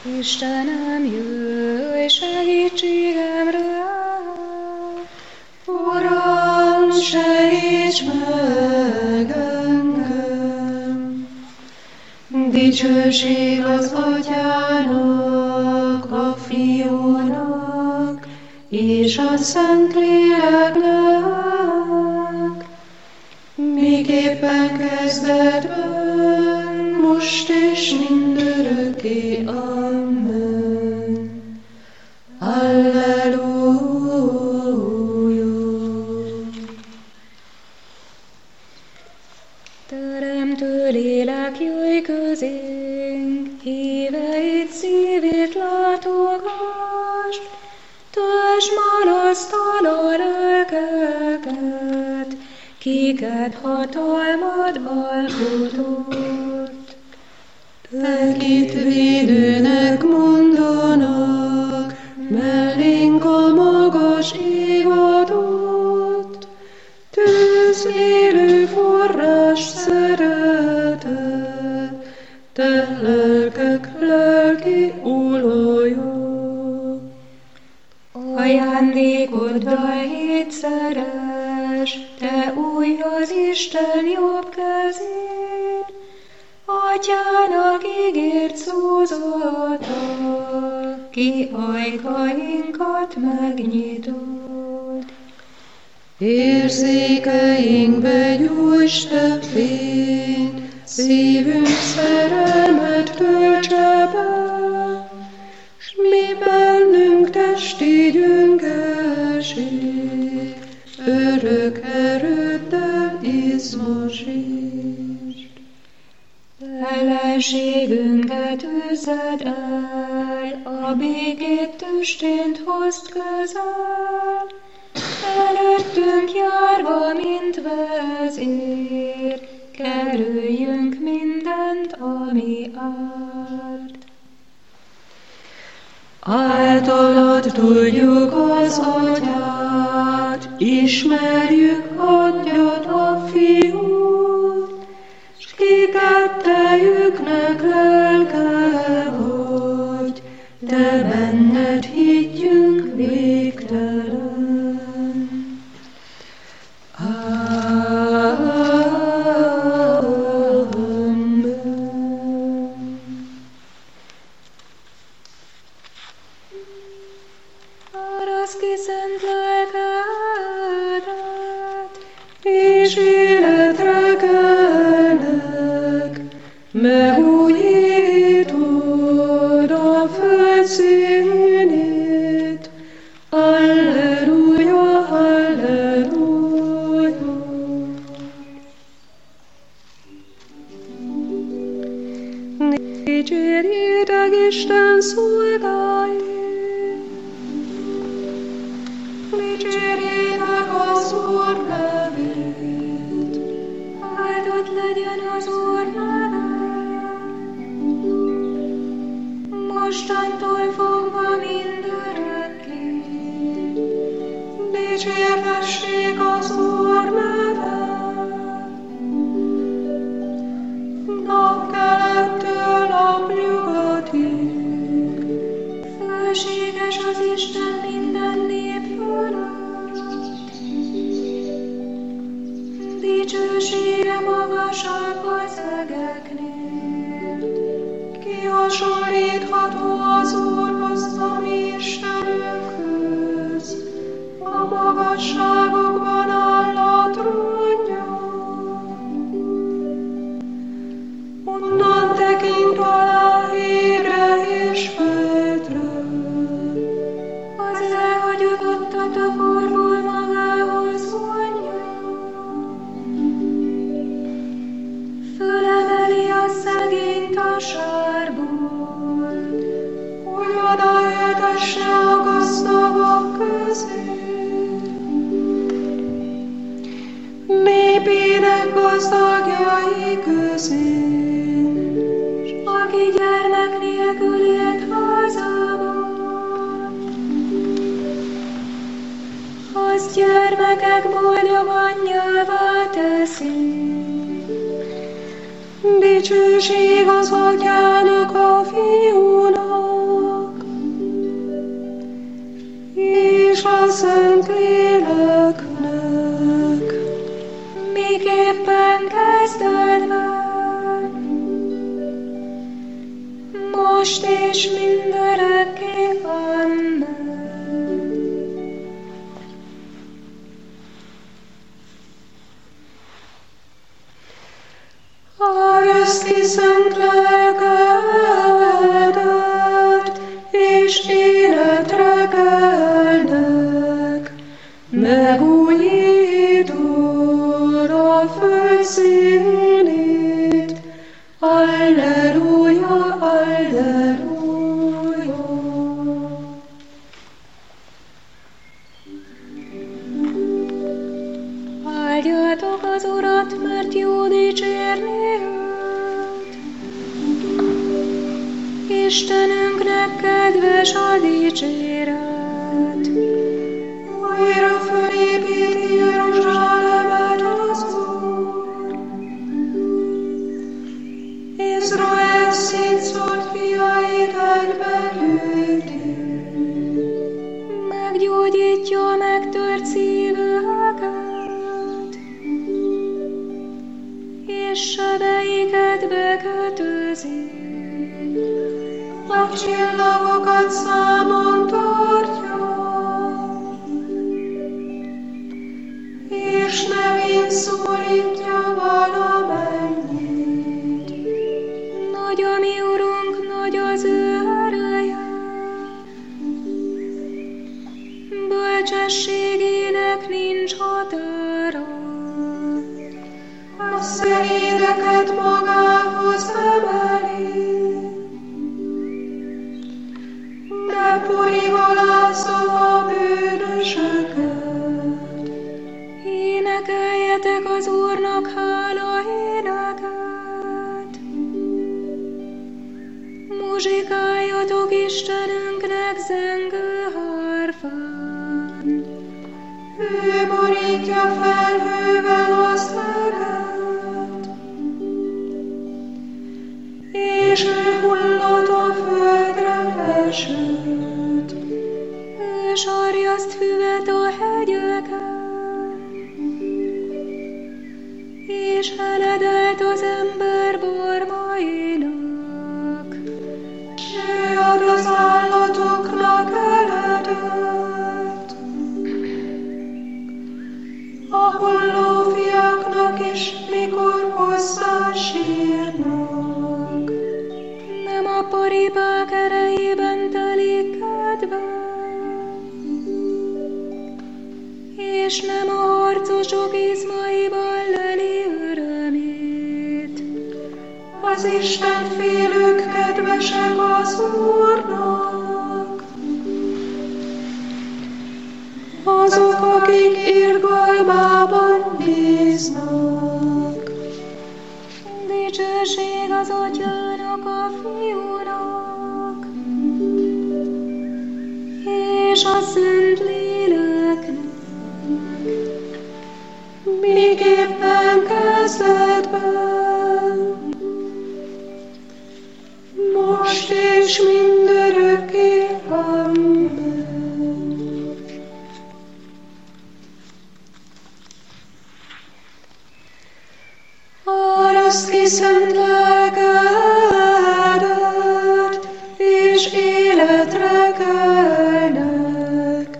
Istenem, jöjj segítségemre! Uram, segíts meg engem! Dicsőség az Atyának, a Fiúnak, és a Szentléleknek, miképpen kezdetben, most és mindörökké. Amen. Alleluja. Teremtő lélek, jöjj közénk, híveit, szívét látogass, töltsd marasztal a lelkeket, kiket hatalmad alkotott. Tekint védőnek mondanak, mellénk a magas ég adott, tűz élő forrás szeretet, te lelkek lelki olaja. Ajándékoddal hétszeres, te új az Isten jobb kezén, Atyának ígért szózata, ki ajkainkat megnyitod. Érzékeinkbe gyújts te fény, szívünk szerelmet töltse be, s mi bennünk testi gyöngesség, örök erőddel izmosítsd. Ellenségünket üzzed el, a békét tüstént hozd közel, előttünk járva, mint vezér, kerüljünk mindent, ami árt. Általad tudjuk az Atyát, ismerjük Atyát, a Fiút, s kikettejüknek lelke vagy, te benned higgyünk végtelen. Árasz ki szent lelkedet, És életre kelnek, megújítod a föld színét. Alleluja, alleluja. dicsérjétek Isten szolgáit, Dicsérjétek az Úr nevét. áldott legyen az Úr neve, mostantól fogva mindörökké. Dicsértessék az Úr neve. Napkelettől napnyugatig. Fölséges az Isten minden nép fölött, dicsősége magasabb az egeknél. Ki hasonlítható az Úrhoz, a mi Istenünkhöz? A magasságokban áll a trónja. Onnan tekint alá égre és földre. Az elhagyatottat a porból magához vonja, fölemeli a szegényt a sárból, Hogy odaültesse a gazdagok közé. Népének gazdagjai közé. s aki gyermek nélkül élt házában, az gyermekek boldog anyjává teszi. Dicsőség az Atyának, a Fiúnak, most és mindörökké. Amen. Hallgass ki szent lelkedet, és életre kelnek, megújítod a föld színét. Alleluja, alleluja. Áldjátok az Urat, mert jó dicsérni őt. Istenünknek kedves a dicséret. Újra fölépíti Jeruzsálemet az Úr. Izrael szétszórt fiait egybegyűjti. Meggyógyítja a megtört szívűeket, és sebeiket bekötözi. A csillagokat számon tartja, és nevén szólítja valamennyit. Nagy a mi Urunk, nagy az ő ereje, bölcsességének nincs határa. A szerédeket magához emeli, de porigalázza a bűnösöket. Énekeljetek az Úrnak hála éneket. Muzsikáljatok Istenünknek zengőhárfán. Ő borítja felhővel az eget, és ő hullat a földre esőt. Ő sarjaszt füvet a hegyeken, és eledelt az ember barmainak. Ő ad az állatoknak eredőt, a hullófiaknak is, mikor hozzá sírnak. Nem a paripák erejében telik kedve, és nem a harcosok izmaiban leli örömét. Az Isten félők kedvesek az Úrnak, azok, akik irgalmában bíznak. Dicsőség az Atyának, a Fiúnak, és a Szent Léleknek, miképpen kezdetben, most és mindörökké. Amen. Áraszt ki szent lelkedet, és életre kelnek,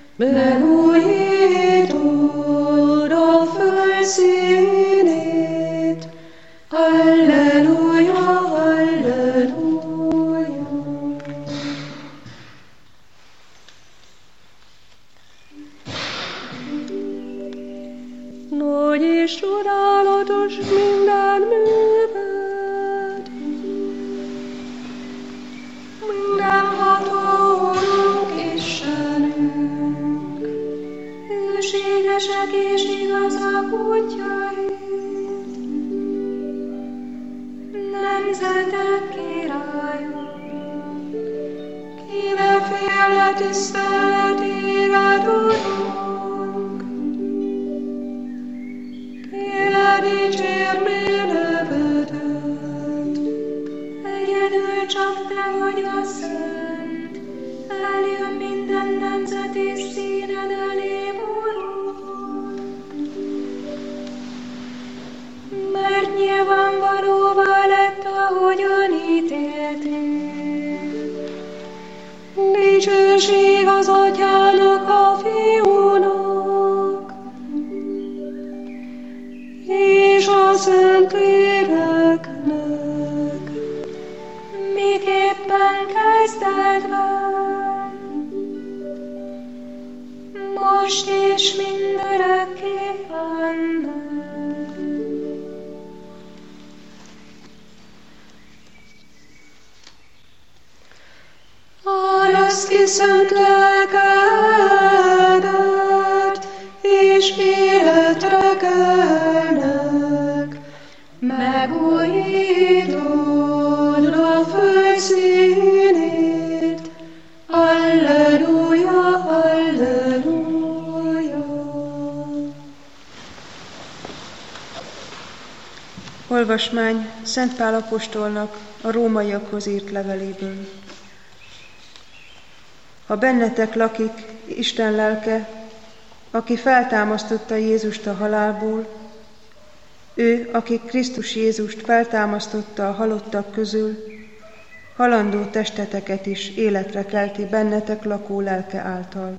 megújítod a föld színét. Alleluja, alleluja. Nagy és csodálatos minden műved, mindenható Urunk Istenünk. hűségesek és igazak útjaid, nemzetek királya. Ki ne félne tisztelni téged, Urunk, ki ne dicsérné nevedet. Egyedül csak te vagy a szent, eljön minden nemzet és színed elé, Urunk. Mert nyilvánvalóvá lett, ahogyan ítéltél. Dicsőség az Atyának, a Fiúnak, és a Szentléleknek, miképpen kezdetben, most és mindörökké. Amen. Áraszd ki szent lelkedet, és életre kelnek, megújítod a föld színét. Alleluja, alleluja. Olvasmány Szent Pál apostolnak a rómaiakhoz írt leveléből. Ha bennetek lakik Isten lelke, aki feltámasztotta Jézust a halálból, ő, aki Krisztus Jézust feltámasztotta a halottak közül, halandó testeteket is életre kelti bennetek lakó lelke által.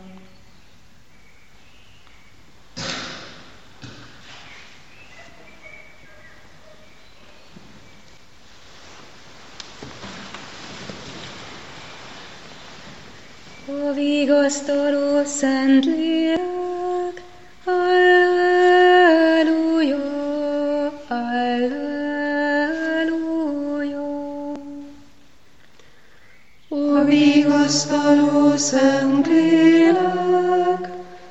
A vigasztaló Szentlélek, alleluja, alleluja. A vigasztaló Szentlélek,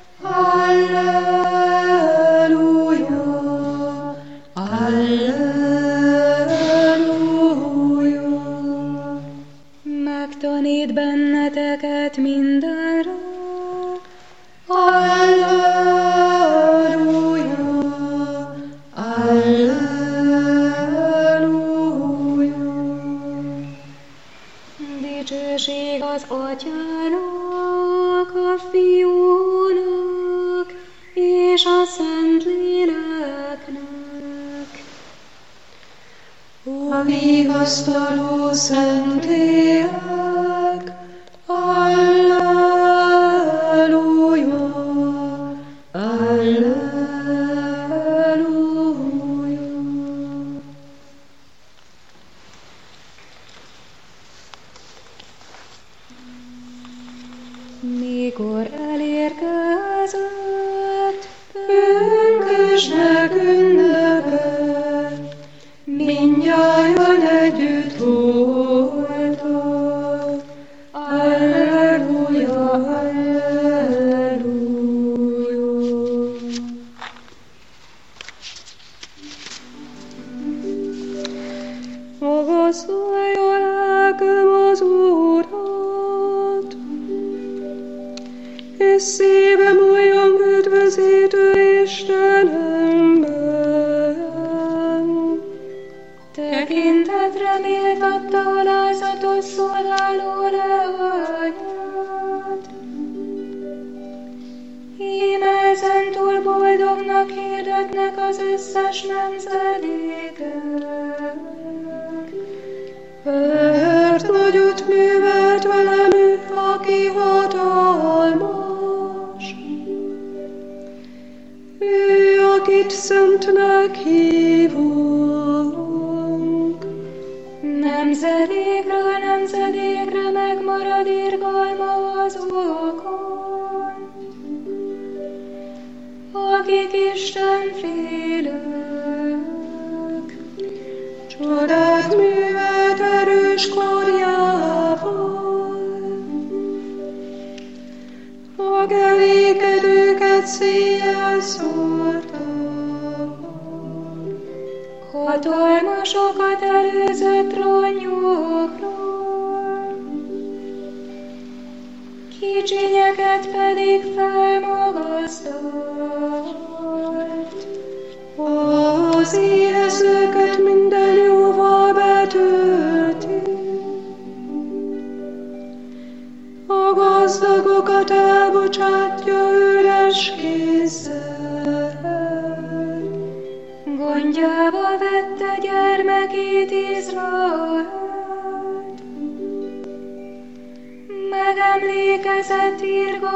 alleluja, alleluja. Megtanít benneteket mindenre, alleluja, alleluja. dicsőség az Atyának, a Fiúnak, és a Szentléleknek. A vigasztaló Szentlélek, alleluja, alleluja. Mikor elérkezett Pünkösdnek ünnepe, mindnyájan együtt voltak. Alleluja, alleluja. Magasztalja lelkem az Urat, és szívem olyan üdvözítő Istenemben. tekintetre méltatta alázatos szolgáló leányát. Íme ezentúl boldognak hirdetnek az összes nemzedékek. Mert nagyot művelt velem ő, aki hatalmas. Ő, akit szentnek hívunk. Nemzedékről nemzedékre megmarad irgalma az Úrokon, akik Isten félők. Csodát művelt erős karjával, a kerékedőket széjjel szórta. Hatalmasokat előzött trónjukról, kicsinyeket pedig felmagasztalt. Az éhezőket minden jóval betölti, a gazdagokat elbocsátja üres kézzel. Gondjába vette gyermekét Izraelt, emlékezett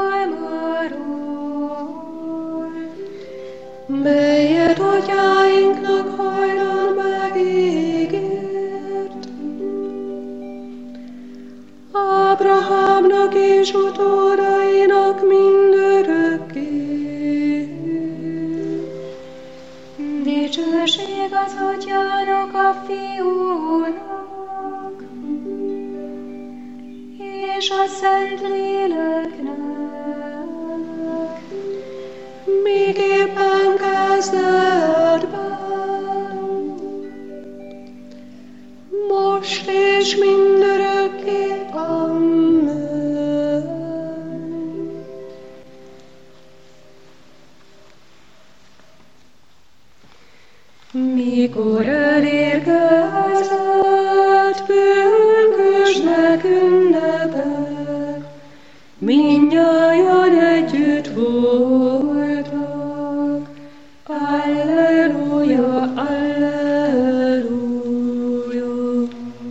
irgalmáról, melyet atyáinknak hajdan megígért, Ábrahámnak és utódainak mindörökké. Dicsőség az Atyának, a Fiúnak, és a Szentléleknek, miképpen kezdetben, most és mindörökké. Amen. Mikor elérkezett pünkösdnek ünnepe, mindnyájan együtt voltak. Alleluja, alleluja.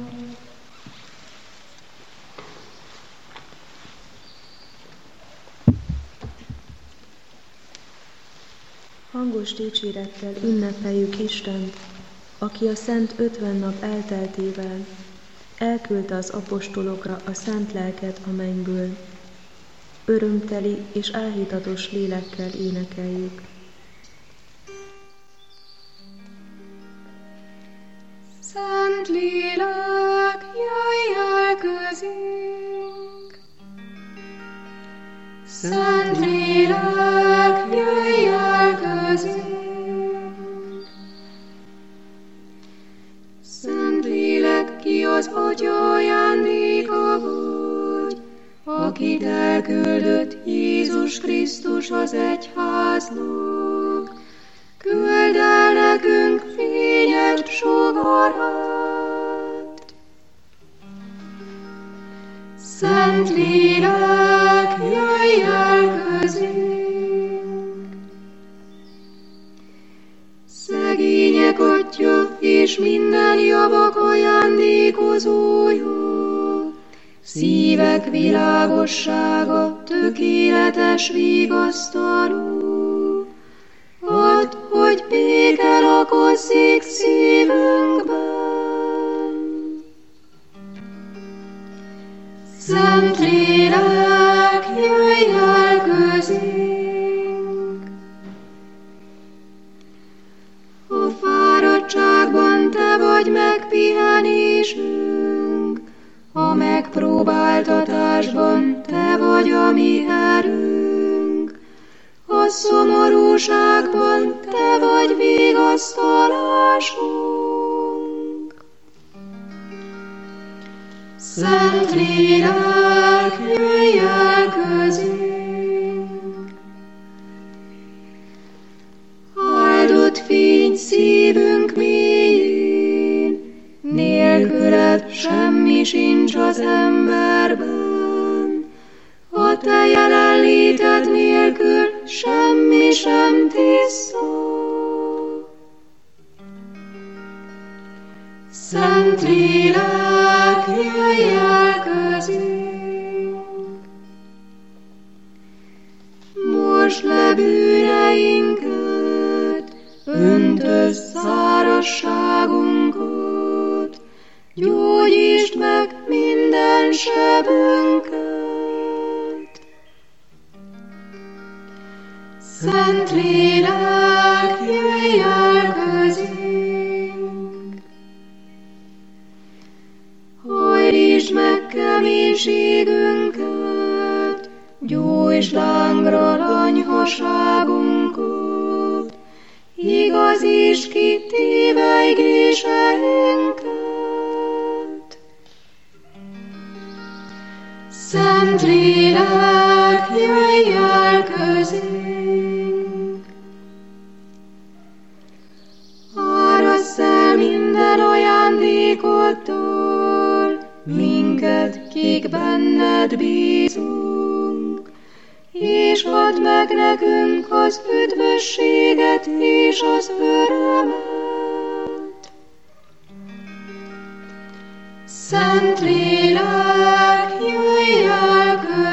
Hangos dicsérettel ünnepeljük Istent, aki a szent 50 nap elteltével elküldte az apostolokra a szent lelket a mennyből. Örömteli és áhítatos lélekkel énekeljük. Szent Lélek, jöjj el közénk! Szent Lélek, jöjj el közénk! Szent Lélek, ki az Atya ajándéka vagy, akit elküldött Jézus Krisztus az egyháznak, küld el nekünk fényet, sugarát. Szent Lélek, jöjj el közénk! Szegények Atya és minden javak ajándékozója, szívek világossága, tökéletes vigasztaló, add, hogy béke lakozzék szívünkben. Szent Lélek, jöjj el közénk! A fáradtságban te vagy megpihenésünk, a megpróbáltatásban te vagy a mi erőnk, a szomorúságban te vagy vigasztalásunk. Szent Lélek, jöjj el közénk! Áldott fény szívünk mélyén, nélküled semmi sincs az emberben, a te jelenléted nélkül semmi sem tiszta. Szent Lélek, jöjj el közénk! Most le bűneinket, öntözd szárazságunkat, gyógyítsd meg minden sebünket. Szent Lélek, jöjj el közénk! Hajtsd meg keménységünket, gyújtsd lángra lanyhaságunkat, igazítsd ki tévejgéseinket. Szent Lélek, jöjj el közénk! Árasz el minden ajándékoddal minket, kik benned bízunk, és add meg nekünk az üdvösséget és az örömet. Szent Lélek, jöjj el közénk!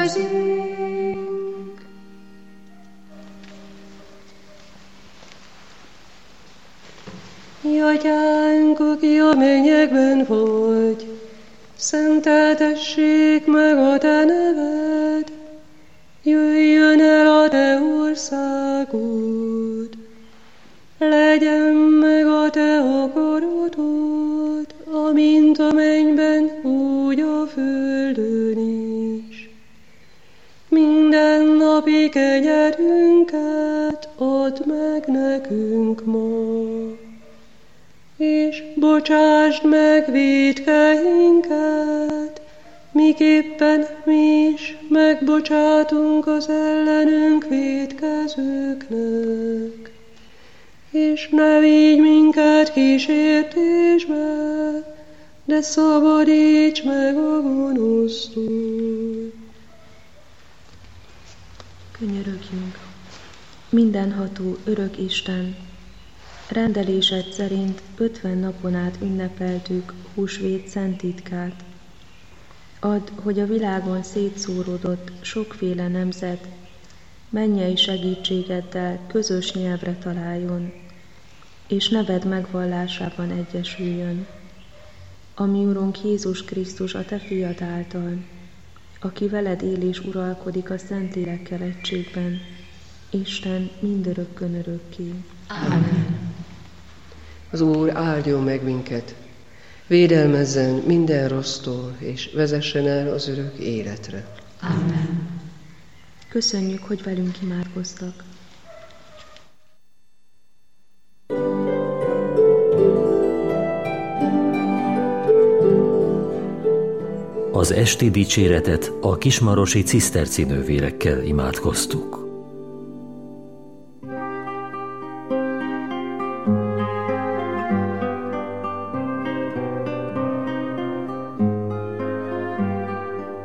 Atyánk, aki a mennyekben vagy, szenteltessék meg a te neved, jöjjön el a te országod, legyen meg a te akaratod, amint a mennyben, úgy a földön is. Mindennapi kenyerünket add meg nekünk ma, és bocsásd meg vétkeinket, miképpen mi is megbocsátunk az ellenünk vétkezőknek. És ne vigy minket kísértésbe, de szabadíts meg a gonosztól. Könyörögjünk! Mindenható örök Isten, rendelésed szerint 50 napon át ünnepeltük húsvét szent titkát. Add, hogy a világon szétszóródott sokféle nemzet mennyei segítségeddel közös nyelvre találjon, és neved megvallásában egyesüljön. A mi Urunk Jézus Krisztus a te fiad által, aki veled él és uralkodik a Szentlélekkel egységben, Isten mindörökkön örökké. Amen. Az Úr áldjon meg minket, védelmezzen minden rossztól, és vezessen el az örök életre. Amen. Köszönjük, hogy velünk imádkoztak. Az esti dicséretet a kismarosi ciszterci nővérekkel imádkoztuk.